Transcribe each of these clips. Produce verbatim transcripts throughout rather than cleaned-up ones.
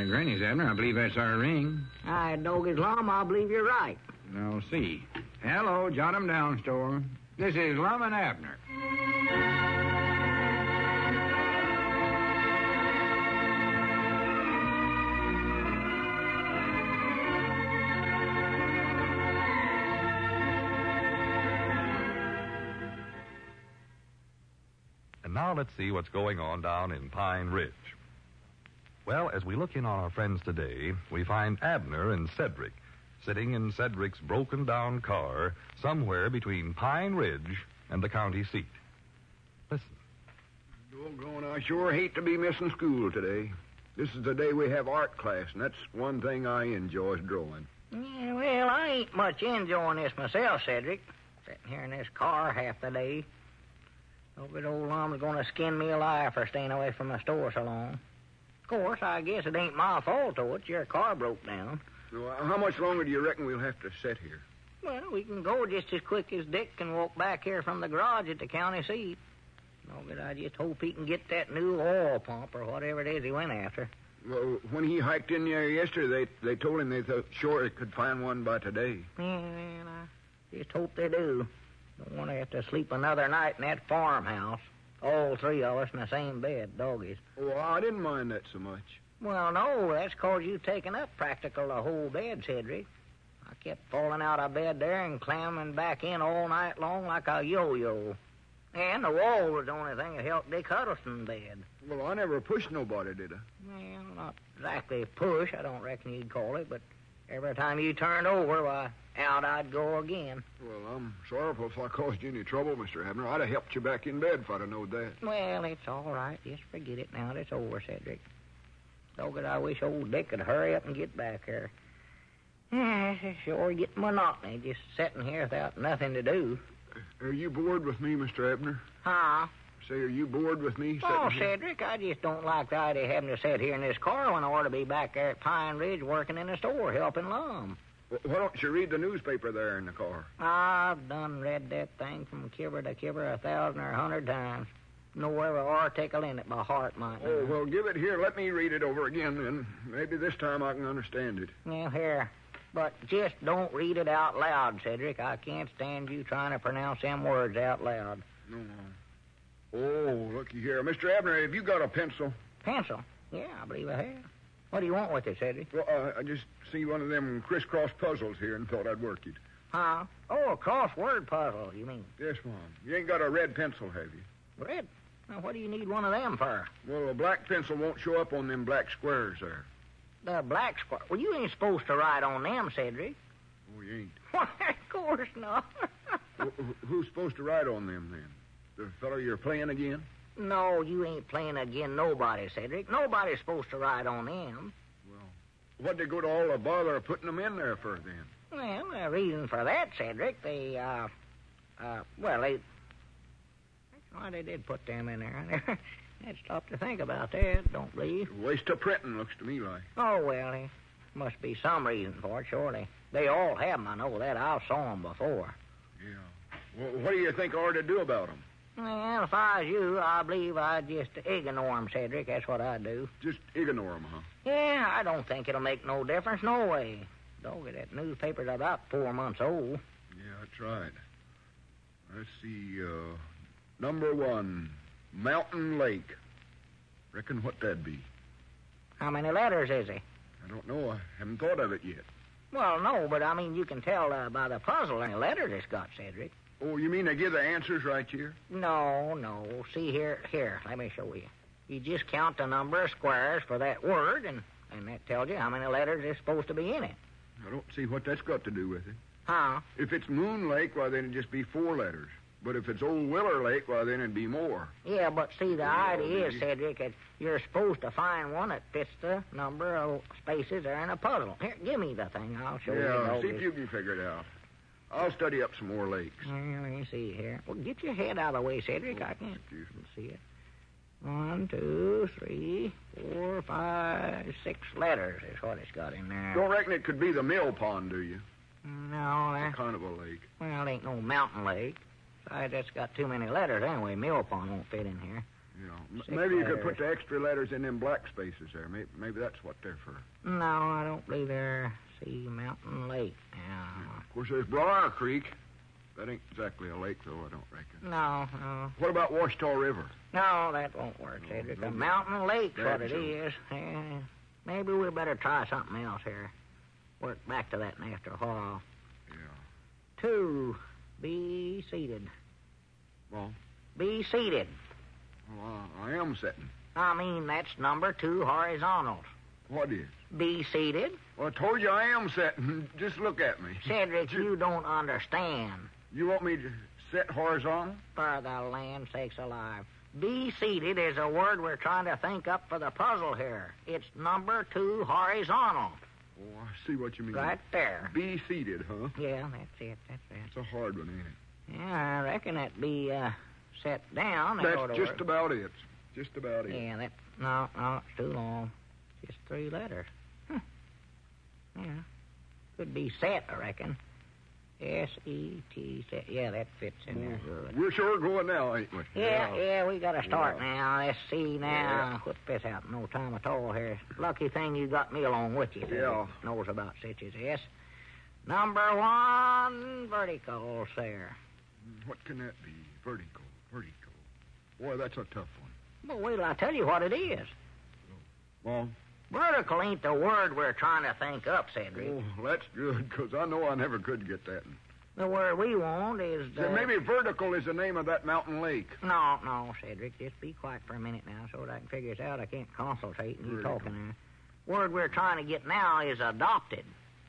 granny's, Abner. I believe that's our ring. I dog Islam, I believe you're right. I'll see. Hello, jot 'em down, store. This is Lum and Abner. And now let's see what's going on down in Pine Ridge. Well, as we look in on our friends today, we find Abner and Cedric sitting in Cedric's broken-down car somewhere between Pine Ridge and the county seat. Listen. Doggone, I sure hate to be missing school today. This is the day we have art class, and that's one thing I enjoy is drawing. Yeah, well, I ain't much enjoying this myself, Cedric. Sitting here in this car half the day. Oh, but old Lom's going to skin me alive for staying away from the store so long. Of course, I guess it ain't my fault, though. It's your car broke down. Well, how much longer do you reckon we'll have to sit here? Well, we can go just as quick as Dick can walk back here from the garage at the county seat. No, but I just hope he can get that new oil pump or whatever it is he went after. Well, when he hiked in there yesterday, they, they told him they thought sure he could find one by today. Yeah, man, I just hope they do. Don't want to have to sleep another night in that farmhouse. All three of us in the same bed, doggies. Oh, I didn't mind that so much. Well, no, that's 'cause you taken up practical the whole bed, Cedric. I kept falling out of bed there and clamming back in all night long like a yo-yo. And the wall was the only thing that helped Dick Huddleston bed. Well, I never pushed nobody, did I? Well, not exactly push, I don't reckon you'd call it, but every time you turned over, why, out I'd go again. Well, I'm sorrowful if I caused you any trouble, Mister Abner. I'd have helped you back in bed if I'd have known that. Well, it's all right. Just forget it now. It's over, Cedric. Dogged, I wish old Dick could hurry up and get back here. Yeah, it's sure getting monotony, just sitting here without nothing to do. Are you bored with me, Mister Abner? Huh? Say, are you bored with me? Oh, here? Cedric, I just don't like the idea of having to sit here in this car when I ought to be back there at Pine Ridge working in the store helping Lum. Well, why don't you read the newspaper there in the car? I've done read that thing from kibber to kibber a thousand or a hundred times. Know every article in it by heart, might Oh, well, give it here. Let me read it over again, then. Maybe this time I can understand it. Yeah, here. But just don't read it out loud, Cedric. I can't stand you trying to pronounce them words out loud. No, no. Oh, looky here. Mister Abner, have you got a pencil? Pencil? Yeah, I believe I have. What do you want with it, Cedric? Well, uh, I just see one of them crisscross puzzles here and thought I'd work it. Huh? Oh, a crossword puzzle, you mean? Yes, Mom. You ain't got a red pencil, have you? Red? Now, what do you need one of them for? Well, a black pencil won't show up on them black squares there. The black square? Well, you ain't supposed to write on them, Cedric. Oh, you ain't? Why, of course not. Well, who's supposed to write on them, then? The fellow you're playing again? No, you ain't playing again nobody, Cedric. Nobody's supposed to write on them. Well, what'd they go to all the bother of putting them in there for, then? Well, the reason for that, Cedric, they, uh, uh, well, they, why they did put them in there. I never had stopped to think about that, don't believe. Waste of printing, looks to me like. Oh, well, there must be some reason for it, surely. They all have them, I know that. I saw them before. Yeah. Well, what do you think I ought to do about them? Well, if I was you, I believe I'd just ignore them, Cedric. That's what I'd do. Just ignore them, huh? Yeah, I don't think it'll make no difference, no way. Doggy, that newspaper's about four months old. Yeah, that's right. Let's see, uh, number one, Mountain Lake. Reckon what that'd be. How many letters is he? I don't know. I haven't thought of it yet. Well, no, but I mean, you can tell uh, by the puzzle and the letters it's got, Cedric. Oh, you mean they give the answers right here? No, no. See here, here, let me show you. You just count the number of squares for that word, and, and that tells you how many letters is supposed to be in it. I don't see what that's got to do with it. Huh? If it's Moon Lake, why, then it'd just be four letters. But if it's Old Willer Lake, why, then it'd be more. Yeah, but see, the Oh, idea is, maybe. Cedric, that you're supposed to find one that fits the number of spaces there in a puzzle. Here, give me the thing. I'll show you. Yeah, see the if you can figure it out. I'll study up some more lakes. Well, let me see here. Well, get your head out of the way, Cedric. Oh, I can't excuse me. see it. One, two, three, four, five, six letters is what it's got in there. Don't reckon it could be the mill pond, do you? No, It's that, a kind of a lake. well, it ain't no mountain lake. Besides, that's got too many letters anyway. Mill Pond won't fit in here. Yeah. M- Six maybe you could letters. put the extra letters in them black spaces there. Maybe, maybe that's what they're for. No, I don't believe they're See Mountain Lake. Now. Of course, there's Briar Creek. That ain't exactly a lake, though, I don't reckon. No, no. What about Washita River? No, that won't work, No, Cedric. no, A no. mountain lake's what it That's it. is. Yeah, maybe we better try something else here. Work back to that after a while. Yeah. Two, be seated. Well, Be seated. well I, I am sitting. I mean, that's number two horizontals. What is? Be seated. Well, I told you I am sitting. Just look at me. Cedric, You- you don't understand. You want me to sit horizontal? For the land sakes alive. Be seated is a word we're trying to think up for the puzzle here. It's number two horizontal. Oh, I see what you mean. Right there. Be seated, huh? Yeah, that's it. That's it. It's a hard one, ain't it? Yeah, I reckon that'd be uh, set down. That oughta That's just work. about it. Just about it. Yeah, that. No, no, it's too long. Just three letters. Huh. Yeah. Could be set, I reckon. S E T, set. Yeah, that fits in there good. We're sure going now, ain't we? Yeah, yeah, we got to start Yeah. now. Let's see now. Whip this out in no time at all here. Lucky thing you got me along with you. Yeah. Knows about such as this. Number one, vertical, sir. What can that be? Vertical, vertical. Boy, that's a tough one. Well, wait till I tell you what it is. Well, Vertical ain't the word we're trying to think up, Cedric. oh, that's good, because I know I never could get that. The word we want is the... Then maybe vertical is the name of that mountain lake. No, no, Cedric. Just be quiet for a minute now so that I can figure this out. I can't concentrate and you Vertical. talking there. Word we're trying to get now is adopted.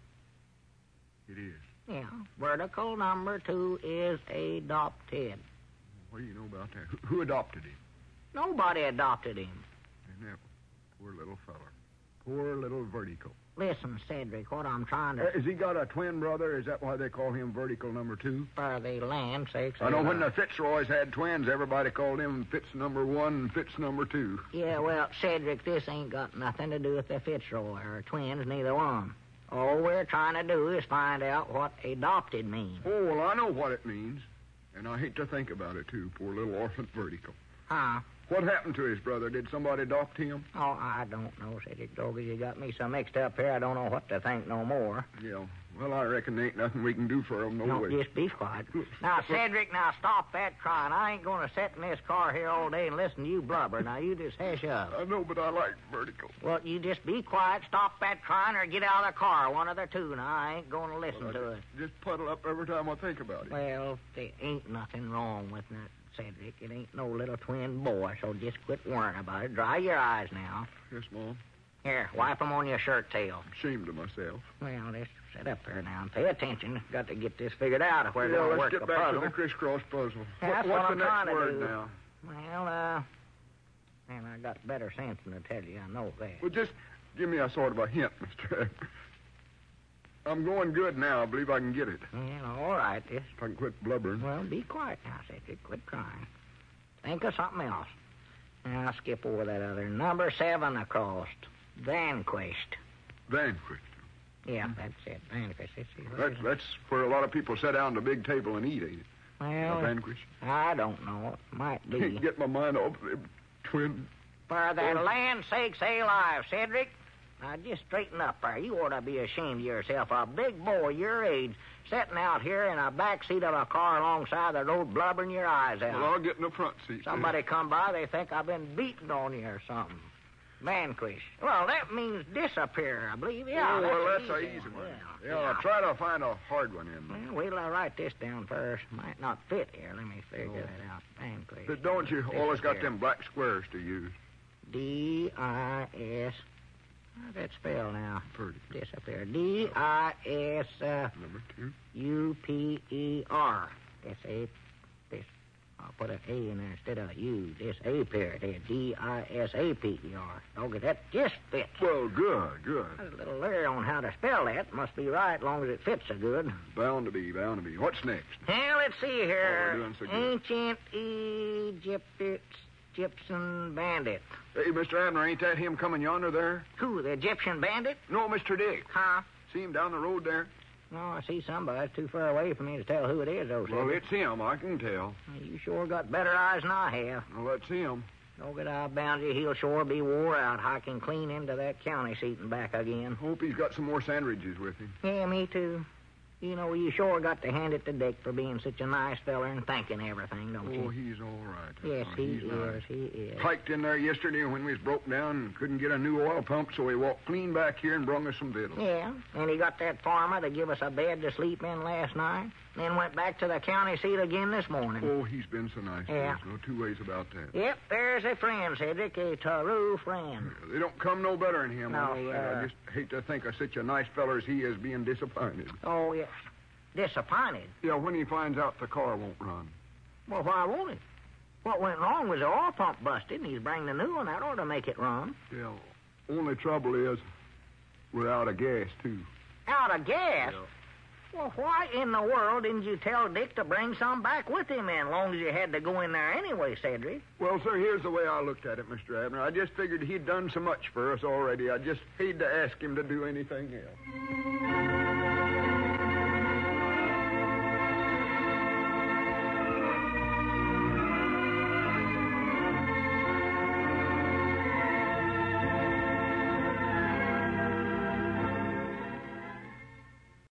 It is. Yeah. Vertical number two is adopted. What do you know about that? Who, who adopted him? Nobody adopted him. And that poor little feller. Poor little vertical. Listen, Cedric, what I'm trying Uh, to... has he got a twin brother? Is that why they call him vertical number two? For the land sakes... I know when the alive. Fitzroys had twins, everybody called him Fitz number one and Fitz number two. Yeah, well, Cedric, this ain't got nothing to do with the Fitzroy or twins, neither one. All we're trying to do is find out what adopted means. Oh, well, I know what it means. And I hate to think about it, too. Poor little orphan vertical. Huh? What happened to his brother? Did somebody adopt him? Oh, I don't know, Cedric Doggy. You got me so mixed up here, I don't know what to think no more. Yeah. Well, I reckon there ain't nothing we can do for him, no, No, way. just be quiet. Now, Cedric, now stop that crying. I ain't going to sit in this car here all day and listen to you blubber. Now, you just hush up. I know, but I like vertical. Well, you just be quiet, stop that crying, or get out of the car, one of the two. Now, I ain't going to listen Well, I to just, it. just puddle up every time I think about it. Well, there ain't nothing wrong with that, Cedric. It ain't no little twin boy, so just quit worrying about it. Dry your eyes now. Yes, Mom. Here, wipe 'em on your shirt tail. Ashamed of myself. Well, just sit up there now and pay attention. Got to get this figured out if we're yeah, going to let's work get the back puzzle. to the crisscross puzzle. That's what, what what's I'm the next trying to word do. now? Well, uh, man, I got better sense than to tell you. I know that. Well, just give me a sort of a hint, Mister Ebb. I'm going good now. I believe I can get it. Well, all right. Just, If I can quit blubbering. well, be quiet now, Cedric. Quit crying. Think of something else. Now, I'll skip over that other. Number seven across. Vanquished. Vanquished. Yeah, that's it. Vanquished. Let's see, what That's, is it? that's where a lot of people sit down at a big table and eat, ain't it? Well, Vanquished. I don't know. It might be. Can't get my mind off them twin. For the Oh. land's sake, say alive, Cedric. Now, just straighten up there. You ought to be ashamed of yourself. A big boy your age sitting out here in a back seat of a car alongside the road blubbering your eyes out. Well, I'll get in the front seat. Somebody come by, they think I've been beating on you or something. Vanquish. Well, that means disappear, I believe. Yeah, oh, well, that's that's an an easy one. Yeah, Yeah, I'll try to find a hard one in there. Well, wait till I write this down first. Might not fit here. Let me figure Oh. that out. Vanquish. But don't you always got Disappear. them black squares to use? D I S. How's that spell now? Pretty. Disappear. D I S uh, Number two. U P E R. That's a. This. I'll put an A in there instead of a U. This A period there. D I S A P E R. Okay, that just fits. Well, good, good. I was a little leery on how to spell that. Must be right, as long as it fits so good. Bound to be, bound to be. What's next? Well, let's see here. Oh, we're doing so good. Ancient Egypt, Egyptian bandit. Hey, Mister Abner, ain't that him coming yonder there? Who, the Egyptian bandit? No, Mister Dick. Huh? See him down the road there? No, I see somebody. It's too far away for me to tell who it is, though. Well, Cedric. it's him. I can tell. You sure got better eyes than I have. Well, that's him. No good, I'll bound you he'll sure be wore out hiking clean into that county seat and back again. Hope he's got some more sandwiches with him. Yeah, me too. You know, you sure got to hand it to Dick for being such a nice feller and thanking everything, don't you? Oh, he's all right. Yes, Oh, he he's is, nice. he is. Hiked in there yesterday when we was broke down and couldn't get a new oil pump, so he walked clean back here and brung us some victuals. Yeah, and he got that farmer to give us a bed to sleep in last night, then went back to the county seat again this morning. Oh, he's been so nice. Yeah. There's no two ways about that. Yep, there's a friend, Cedric, a true friend. They don't come no better than him. No, I must say. yeah. I just hate to think of such a nice feller as he is being disappointed. Oh, yes. Disappointed. Yeah, when he finds out the car won't run. Well, why won't it? What went wrong was the oil pump busted, and he's bringing a new one. That ought to make it run. Yeah, only trouble is we're out of gas, too. Out of gas? Well, why in the world didn't you tell Dick to bring some back with him, then, long as you had to go in there anyway, Cedric? Well, sir, here's the way I looked at it, Mister Abner. I just figured he'd done so much for us already. I just hate to ask him to do anything else.